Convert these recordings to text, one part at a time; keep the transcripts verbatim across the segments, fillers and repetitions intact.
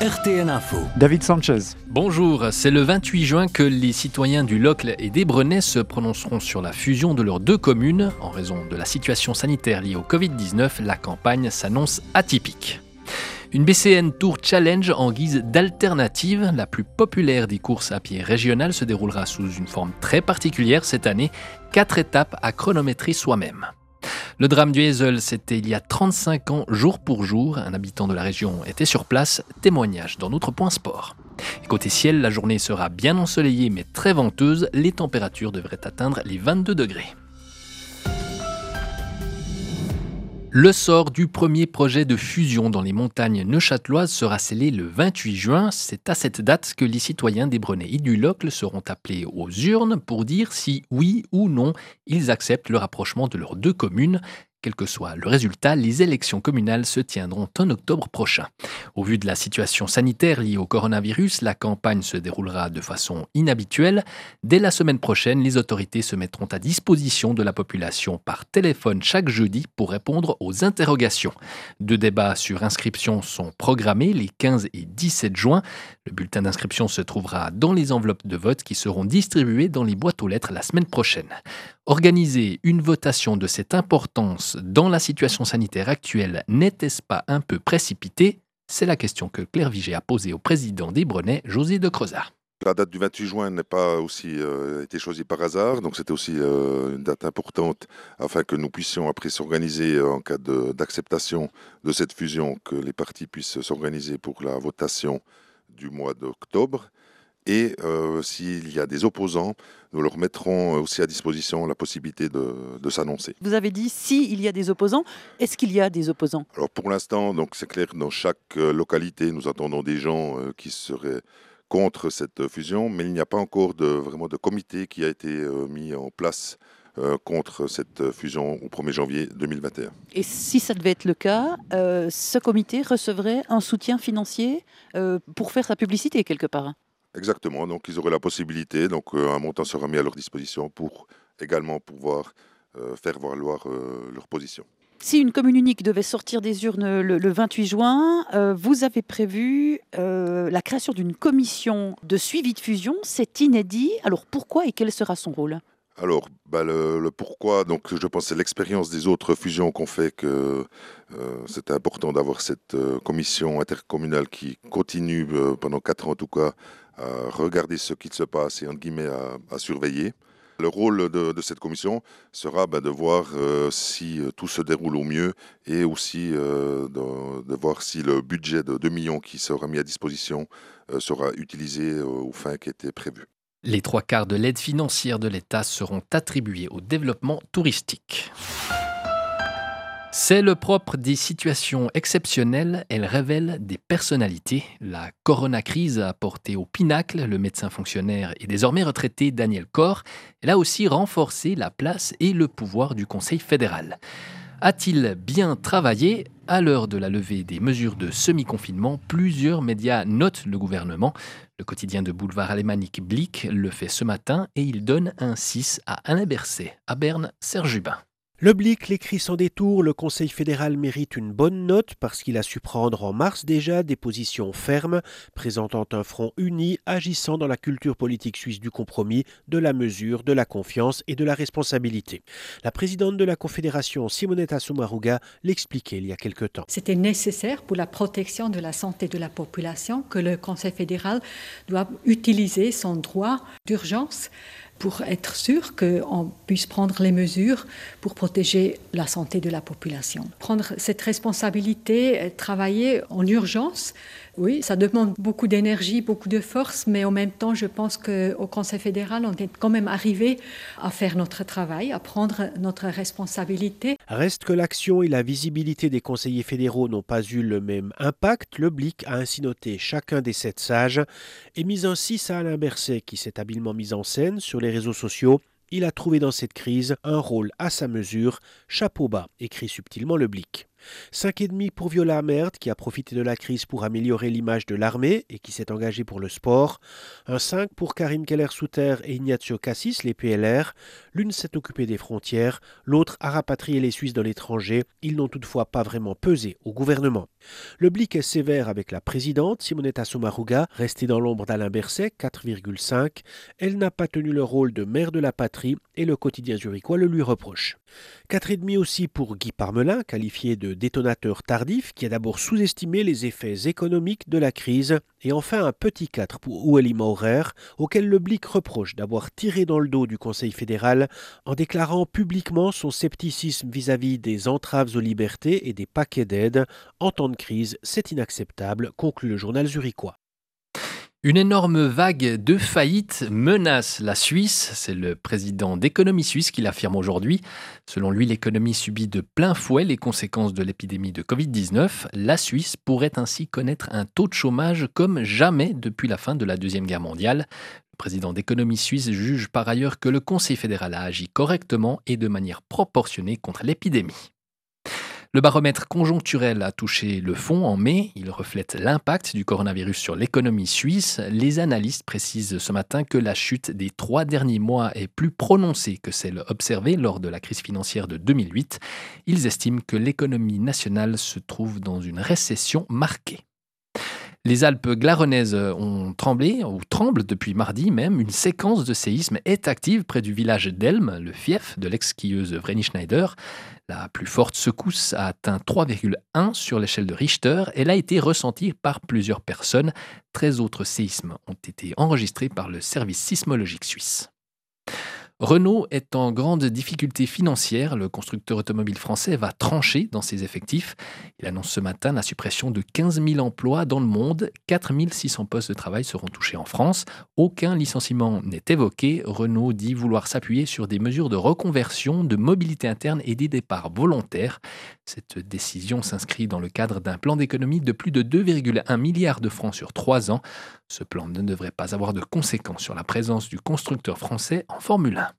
R T N Info. David Sanchez. Bonjour, c'est le vingt-huit juin que les citoyens du Locle et d'Ébrenay se prononceront sur la fusion de leurs deux communes. En raison de la situation sanitaire liée au covid dix-neuf, la campagne s'annonce atypique. Une B C N Tour Challenge en guise d'alternative, la plus populaire des courses à pied régionales, se déroulera sous une forme très particulière cette année. Quatre étapes à chronométrer soi-même. Le drame du Heysel, c'était il y a trente-cinq ans, jour pour jour. Un habitant de la région était sur place. Témoignage dans notre point sport. Et côté ciel, la journée sera bien ensoleillée mais très venteuse. Les températures devraient atteindre les vingt-deux degrés. Le sort du premier projet de fusion dans les montagnes neuchâteloises sera scellé le vingt-huit juin. C'est à cette date que les citoyens d'Ébrenay et du Locle seront appelés aux urnes pour dire si, oui ou non, ils acceptent le rapprochement de leurs deux communes. Quel que soit le résultat, les élections communales se tiendront en octobre prochain. Au vu de la situation sanitaire liée au coronavirus, la campagne se déroulera de façon inhabituelle. Dès la semaine prochaine, les autorités se mettront à disposition de la population par téléphone chaque jeudi pour répondre aux interrogations. Deux débats sur inscription sont programmés les quinze et dix-sept juin. Le bulletin d'inscription se trouvera dans les enveloppes de vote qui seront distribuées dans les boîtes aux lettres la semaine prochaine. Organiser une votation de cette importance dans la situation sanitaire actuelle, n'était-ce pas un peu précipité ? C'est la question que Claire Vigée a posée au président d'Ébrenay, José de Crozat. La date du vingt-huit juin n'a pas aussi euh, été choisie par hasard, donc c'était aussi euh, une date importante afin que nous puissions après s'organiser euh, en cas de, d'acceptation de cette fusion, que les partis puissent s'organiser pour la votation du mois d'octobre. Et euh, s'il y a des opposants, nous leur mettrons aussi à disposition la possibilité de, de s'annoncer. Vous avez dit s'il y a des opposants. Est-ce qu'il y a des opposants ? Alors pour l'instant, donc c'est clair, dans chaque localité, nous entendons des gens euh, qui seraient contre cette fusion, mais il n'y a pas encore de, vraiment de comité qui a été euh, mis en place euh, contre cette fusion au premier janvier deux mille vingt et un. Et si ça devait être le cas, euh, ce comité recevrait un soutien financier euh, pour faire sa publicité quelque part ? Exactement, donc ils auraient la possibilité, donc euh, un montant sera mis à leur disposition pour également pouvoir euh, faire valoir euh, leur position. Si une commune unique devait sortir des urnes le, le vingt-huit juin, euh, vous avez prévu euh, la création d'une commission de suivi de fusion. C'est inédit. Alors pourquoi et quel sera son rôle ? Alors, bah, le, le pourquoi, donc je pense que c'est l'expérience des autres fusions qu'on fait que euh, c'est important d'avoir cette euh, commission intercommunale qui continue euh, pendant quatre ans en tout cas à regarder ce qui se passe et entre guillemets à, à surveiller. Le rôle de, de cette commission sera bah, de voir euh, si euh, tout se déroule au mieux et aussi euh, de, de voir si le budget de deux millions qui sera mis à disposition euh, sera utilisé euh, aux fins qui étaient prévues. Les trois quarts de l'aide financière de l'État seront attribués au développement touristique. C'est le propre des situations exceptionnelles, elles révèlent des personnalités. La corona-crise a porté au pinacle le médecin fonctionnaire et désormais retraité Daniel Corr. Elle a aussi renforcé la place et le pouvoir du Conseil fédéral. A-t-il bien travaillé ? À l'heure de la levée des mesures de semi-confinement, plusieurs médias notent le gouvernement. Le quotidien de boulevard alémanique Blick le fait ce matin et il donne un six à Alain Berset. À Berne, Serge Jubin. Le Blick l'écrit sans détour, le Conseil fédéral mérite une bonne note parce qu'il a su prendre en mars déjà des positions fermes, présentant un front uni, agissant dans la culture politique suisse du compromis, de la mesure, de la confiance et de la responsabilité. La présidente de la Confédération, Simonetta Sommaruga, l'expliquait il y a quelque temps. C'était nécessaire pour la protection de la santé de la population que le Conseil fédéral doit utiliser son droit d'urgence pour être sûr qu'on puisse prendre les mesures pour protéger la santé de la population. Prendre cette responsabilité, travailler en urgence, oui, ça demande beaucoup d'énergie, beaucoup de force, mais en même temps, je pense qu'au Conseil fédéral, on est quand même arrivé à faire notre travail, à prendre notre responsabilité. Reste que l'action et la visibilité des conseillers fédéraux n'ont pas eu le même impact. Le Blick a ainsi noté chacun des sept sages et mis un six à Alain Berset, qui s'est habilement mis en scène sur les réseaux sociaux. Il a trouvé dans cette crise un rôle à sa mesure. Chapeau bas, écrit subtilement le Blick. cinq virgule cinq pour Viola Amert, qui a profité de la crise pour améliorer l'image de l'armée et qui s'est engagé pour le sport. Un cinq pour Karim Keller-Souter et Ignacio Cassis, les P L R. L'une s'est occupée des frontières, l'autre a rapatrié les Suisses dans l'étranger. Ils n'ont toutefois pas vraiment pesé au gouvernement. Le blic est sévère avec la présidente, Simonetta Sommaruga, restée dans l'ombre d'Alain Berset, quatre virgule cinq. Elle n'a pas tenu le rôle de mère de la patrie et le quotidien zurichois le lui reproche. quatre virgule cinq aussi pour Guy Parmelin, qualifié de détonateur tardif, qui a d'abord sous-estimé les effets économiques de la crise. Et enfin un petit quatre pour Oueli Maurer, auquel le blic reproche d'avoir tiré dans le dos du Conseil fédéral en déclarant publiquement son scepticisme vis-à-vis des entraves aux libertés et des paquets d'aide. En temps de crise, c'est inacceptable, conclut le journal zurichois. Une énorme vague de faillites menace la Suisse. C'est le président d'Économie Suisse qui l'affirme aujourd'hui. Selon lui, l'économie subit de plein fouet les conséquences de l'épidémie de covid dix-neuf. La Suisse pourrait ainsi connaître un taux de chômage comme jamais depuis la fin de la Deuxième Guerre mondiale. Le président d'Économie Suisse juge par ailleurs que le Conseil fédéral a agi correctement et de manière proportionnée contre l'épidémie. Le baromètre conjoncturel a touché le fond en mai. Il reflète l'impact du coronavirus sur l'économie suisse. Les analystes précisent ce matin que la chute des trois derniers mois est plus prononcée que celle observée lors de la crise financière de deux mille huit. Ils estiment que l'économie nationale se trouve dans une récession marquée. Les Alpes glaronnaises ont tremblé, ou tremblent depuis mardi même. Une séquence de séismes est active près du village d'Elm, le fief de l'ex-skieuse Vreni Schneider. La plus forte secousse a atteint trois virgule un sur l'échelle de Richter. Elle a été ressentie par plusieurs personnes. treize autres séismes ont été enregistrés par le service sismologique suisse. Renault est en grande difficulté financière. Le constructeur automobile français va trancher dans ses effectifs. Il annonce ce matin la suppression de quinze mille emplois dans le monde. quatre mille six cents postes de travail seront touchés en France. Aucun licenciement n'est évoqué. Renault dit vouloir s'appuyer sur des mesures de reconversion, de mobilité interne et des départs volontaires. Cette décision s'inscrit dans le cadre d'un plan d'économie de plus de deux virgule un milliards de francs sur trois ans. Ce plan ne devrait pas avoir de conséquences sur la présence du constructeur français en Formule un.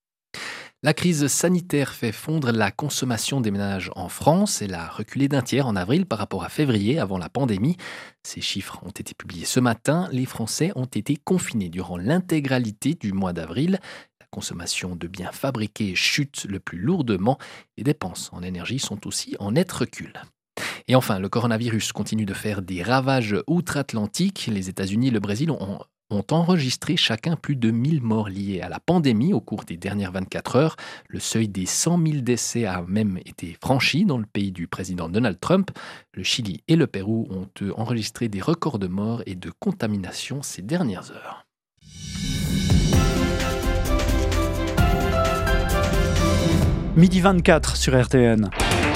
La crise sanitaire fait fondre la consommation des ménages en France. Elle a reculé d'un tiers en avril par rapport à février, avant la pandémie. Ces chiffres ont été publiés ce matin. Les Français ont été confinés durant l'intégralité du mois d'avril. La consommation de biens fabriqués chute le plus lourdement. Les dépenses en énergie sont aussi en net recul. Et enfin, le coronavirus continue de faire des ravages outre-Atlantique. Les États-Unis et le Brésil ont ont enregistré chacun plus de mille morts liés à la pandémie au cours des dernières vingt-quatre heures. Le seuil des cent mille décès a même été franchi dans le pays du président Donald Trump. Le Chili et le Pérou ont eux, enregistré des records de morts et de contamination ces dernières heures. midi vingt-quatre sur R T N.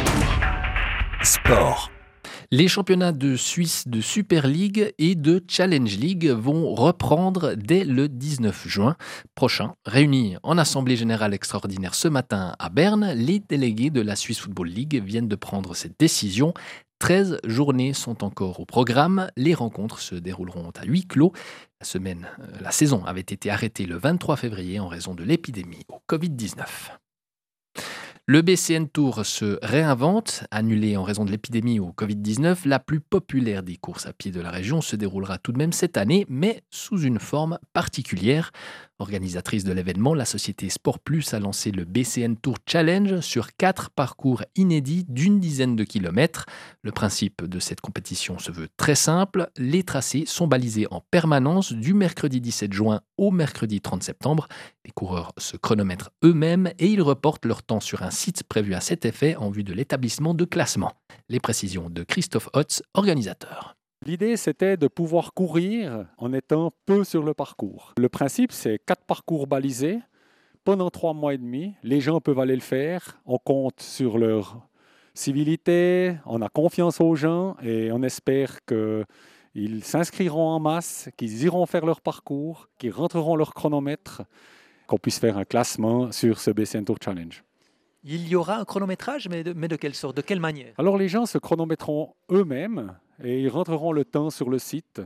Sport. Les championnats de Suisse de Super League et de Challenge League vont reprendre dès le dix-neuf juin prochain. Réunis en assemblée générale extraordinaire ce matin à Berne, les délégués de la Swiss Football League viennent de prendre cette décision. treize journées sont encore au programme. Les rencontres se dérouleront à huis clos. La semaine, la saison avait été arrêtée le vingt-trois février en raison de l'épidémie au covid dix-neuf. Le B C N Tour se réinvente. Annulée en raison de l'épidémie au covid dix-neuf, la plus populaire des courses à pied de la région se déroulera tout de même cette année, mais sous une forme particulière. Organisatrice de l'événement, la société Sport Plus a lancé le B C N Tour Challenge sur quatre parcours inédits d'une dizaine de kilomètres. Le principe de cette compétition se veut très simple. Les tracés sont balisés en permanence du mercredi dix-sept juin au mercredi trente septembre. Les coureurs se chronomètrent eux-mêmes et ils reportent leur temps sur un site prévu à cet effet en vue de l'établissement de classement. Les précisions de Christophe Hotz, organisateur. L'idée, c'était de pouvoir courir en étant peu sur le parcours. Le principe, c'est quatre parcours balisés pendant trois mois et demi. Les gens peuvent aller le faire. On compte sur leur civilité, on a confiance aux gens et on espère qu'ils s'inscriront en masse, qu'ils iront faire leur parcours, qu'ils rentreront leur chronomètre, qu'on puisse faire un classement sur ce B C N Tour Challenge. Il y aura un chronométrage, mais de, mais de quelle sorte, de quelle manière? Alors les gens se chronométreront eux-mêmes et ils rentreront le temps sur le site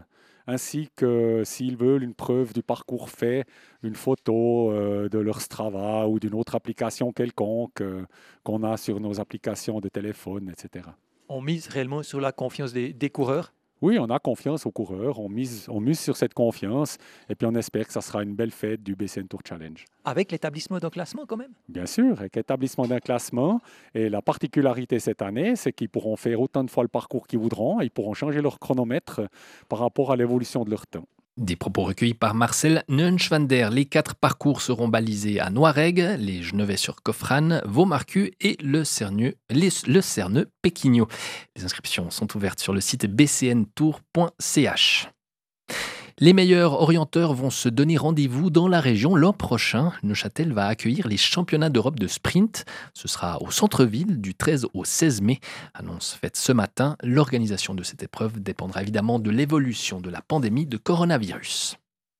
ainsi que s'ils veulent une preuve du parcours fait, une photo euh, de leur Strava ou d'une autre application quelconque euh, qu'on a sur nos applications de téléphone, et cetera. On mise réellement sur la confiance des, des coureurs? Oui, on a confiance aux coureurs, on mise, on mise sur cette confiance et puis on espère que ça sera une belle fête du B C N Tour Challenge. Avec l'établissement d'un classement quand même? Bien sûr, avec l'établissement d'un classement. Et la particularité cette année, c'est qu'ils pourront faire autant de fois le parcours qu'ils voudront et ils pourront changer leur chronomètre par rapport à l'évolution de leur temps. Des propos recueillis par Marcel Neunschwander. Les quatre parcours seront balisés à Noiregue, les Genevais-sur-Coffrane, Vaumarcus et le Cerneux, les, le Cerneux Péquignot. Les inscriptions sont ouvertes sur le site b c n tour point c h. Les meilleurs orienteurs vont se donner rendez-vous dans la région l'an prochain. Neuchâtel va accueillir les championnats d'Europe de sprint. Ce sera au centre-ville du treize au seize mai. Annonce faite ce matin. L'organisation de cette épreuve dépendra évidemment de l'évolution de la pandémie de coronavirus.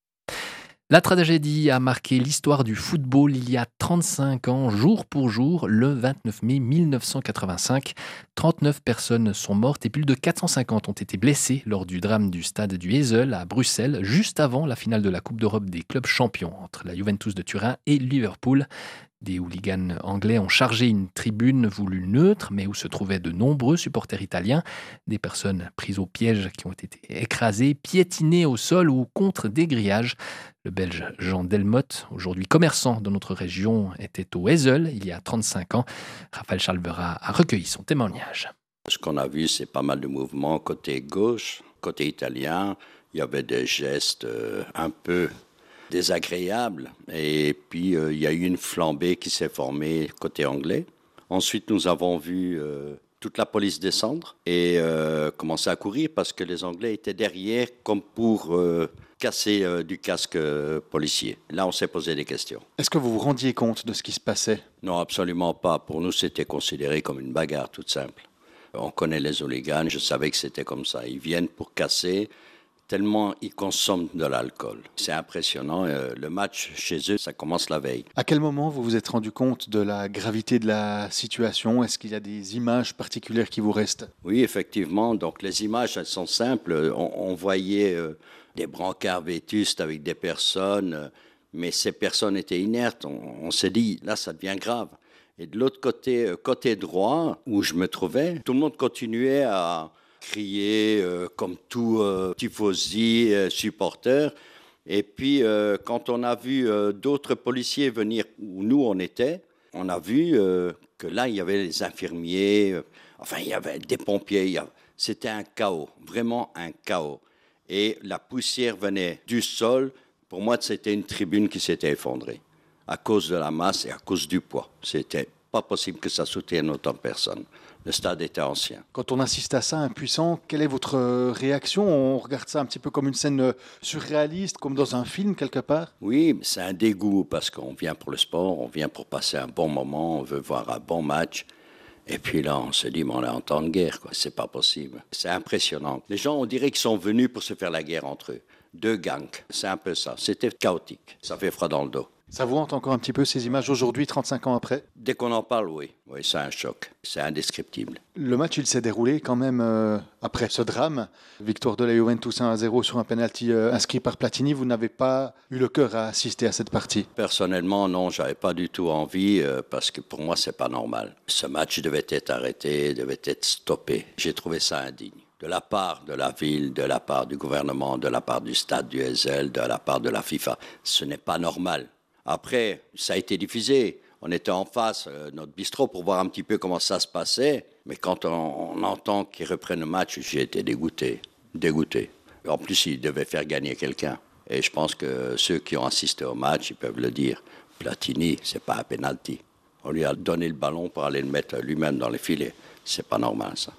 La tragédie a marqué l'histoire du football il y a trente-cinq ans, jour pour jour, le vingt-neuf mai mille neuf cent quatre-vingt-cinq. trente-neuf personnes sont mortes et plus de quatre cent cinquante ont été blessées lors du drame du stade du Heysel à Bruxelles, juste avant la finale de la Coupe d'Europe des clubs champions entre la Juventus de Turin et Liverpool. Des hooligans anglais ont chargé une tribune voulue neutre, mais où se trouvaient de nombreux supporters italiens. Des personnes prises au piège qui ont été écrasées, piétinées au sol ou contre des grillages. Le Belge Jean Delmotte, aujourd'hui commerçant de notre région, était au Heysel il y a trente-cinq ans. Raphaël Chalvera a recueilli son témoignage. Ce qu'on a vu, c'est pas mal de mouvements côté gauche, côté italien. Il y avait des gestes euh, un peu désagréable. Et puis, euh, il y a eu une flambée qui s'est formée côté anglais. Ensuite, nous avons vu euh, toute la police descendre et euh, commencer à courir parce que les Anglais étaient derrière comme pour euh, casser euh, du casque euh, policier. Là, on s'est posé des questions. Est-ce que vous vous rendiez compte de ce qui se passait? Non, absolument pas. Pour nous, c'était considéré comme une bagarre toute simple. On connaît les hooligans, je savais que c'était comme ça. Ils viennent pour casser, tellement ils consomment de l'alcool. C'est impressionnant. Le match chez eux, ça commence la veille. À quel moment vous vous êtes rendu compte de la gravité de la situation? Est-ce qu'il y a des images particulières qui vous restent? Oui, effectivement. Donc les images, elles sont simples. On, on voyait euh, des brancards vétustes avec des personnes, euh, mais ces personnes étaient inertes. On, on s'est dit, là, ça devient grave. Et de l'autre côté, euh, côté droit, où je me trouvais, tout le monde continuait à crier euh, comme tout euh, tifosi, euh, supporter. Et puis, euh, quand on a vu euh, d'autres policiers venir où nous on était, on a vu euh, que là, il y avait les infirmiers, euh, enfin, il y avait des pompiers. Il y avait... C'était un chaos, vraiment un chaos. Et la poussière venait du sol. Pour moi, c'était une tribune qui s'était effondrée à cause de la masse et à cause du poids. C'était pas possible que ça soutienne autant de personnes. Le stade était ancien. Quand on assiste à ça, impuissant, quelle est votre réaction? On regarde ça un petit peu comme une scène surréaliste, comme dans un film quelque part? Oui, c'est un dégoût parce qu'on vient pour le sport, on vient pour passer un bon moment, on veut voir un bon match. Et puis là, on se dit, mais on est en temps de guerre, quoi. C'est pas possible. C'est impressionnant. Les gens, on dirait qu'ils sont venus pour se faire la guerre entre eux. Deux gangs, c'est un peu ça. C'était chaotique. Ça fait froid dans le dos. Ça vous hante encore un petit peu ces images aujourd'hui, trente-cinq ans après? Dès qu'on en parle, oui. Oui, c'est un choc. C'est indescriptible. Le match, il s'est déroulé quand même euh, après ce drame. Victoire de la Juventus un à zéro sur un penalty euh, inscrit par Platini. Vous n'avez pas eu le cœur à assister à cette partie? Personnellement, non, j'avais pas du tout envie euh, parce que pour moi, c'est pas normal. Ce match devait être arrêté, devait être stoppé. J'ai trouvé ça indigne. De la part de la ville, de la part du gouvernement, de la part du stade du Heysel, de la part de la FIFA. Ce n'est pas normal. Après, ça a été diffusé. On était en face, euh, notre bistrot, pour voir un petit peu comment ça se passait. Mais quand on, on entend qu'ils reprennent le match, j'ai été dégoûté. Dégoûté. En plus, ils devaient faire gagner quelqu'un. Et je pense que ceux qui ont assisté au match, ils peuvent le dire. Platini, c'est pas un penalty. On lui a donné le ballon pour aller le mettre lui-même dans les filets. C'est pas normal, ça.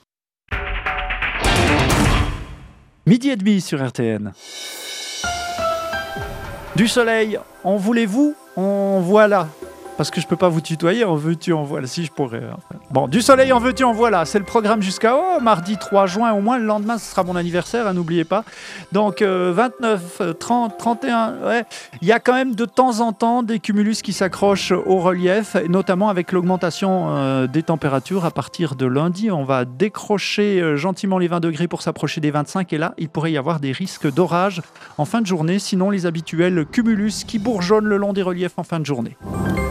Midi et demi sur R T N. Du soleil, en voulez-vous? En voilà. parce que je peux pas vous tutoyer, en veux-tu, en voilà, si je pourrais. Hein. Bon, du soleil en veux-tu, en voilà, c'est le programme jusqu'à oh, mardi trois juin, au moins le lendemain, ce sera mon anniversaire, hein, n'oubliez pas. Donc euh, vingt-neuf, trente, trente et un, ouais. Il y a quand même de temps en temps des cumulus qui s'accrochent au relief, et notamment avec l'augmentation euh, des températures à partir de lundi. On va décrocher euh, gentiment les vingt degrés pour s'approcher des vingt-cinq, et là, il pourrait y avoir des risques d'orage en fin de journée, sinon les habituels cumulus qui bourgeonnent le long des reliefs en fin de journée.